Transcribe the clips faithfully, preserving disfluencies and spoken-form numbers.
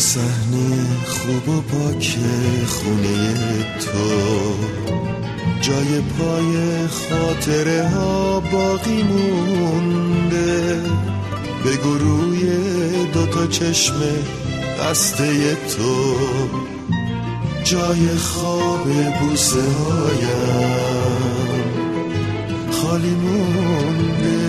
صحنه خوب و پاک خونه تو، جای پای خاطره ها باقی مونده، بگو روی دوتا چشم بسته تو، جای خواب بوسه هایم خالی مونده.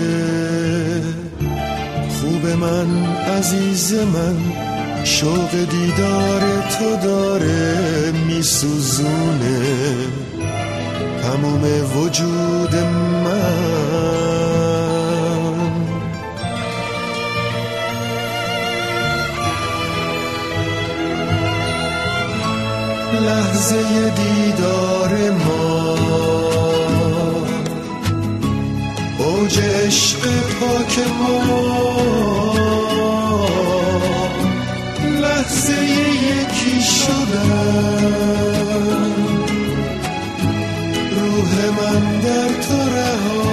خوب من عزیز من، شوق دیدار تو داره میسوزونه تموم وجود من. لحظه دیدار ما، اوج عشق پاک ما، لحظه یکی شدن، روح من در تو رها.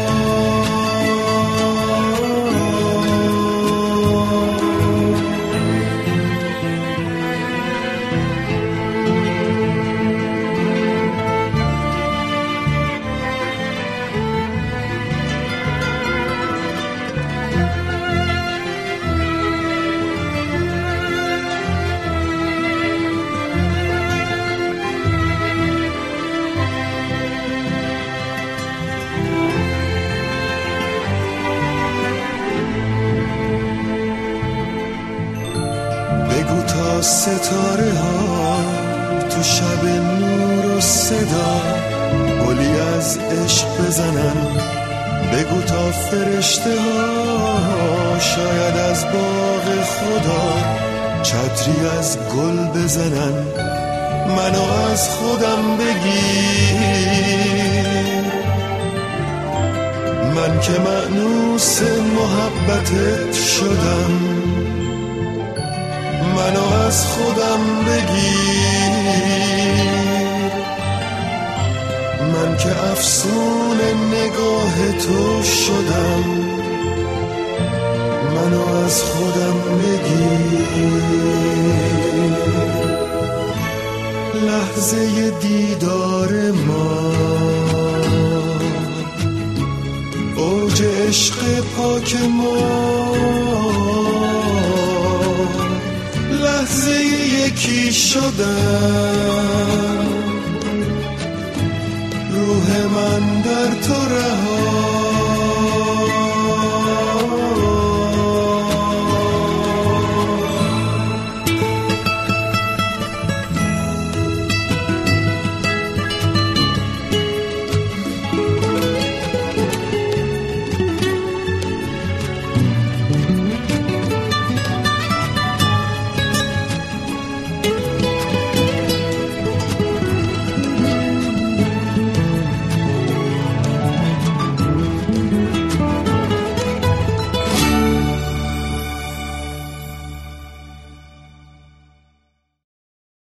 ستاره ها تو شب نور و صدا گلی از عشق بزنن، بگو تا فرشته ها شاید از باغ خدا چتری از گل بزنن، منو از خودم بگیر، من که مأنوس محبتت شدم، منو از خودم بگیر، من که افسون نگاه تو شدم، منو از خودم بگیر. لحظه دیدار ما، اوج عشق پاک ما، لحظه یکی شدن، روح من در تو رها.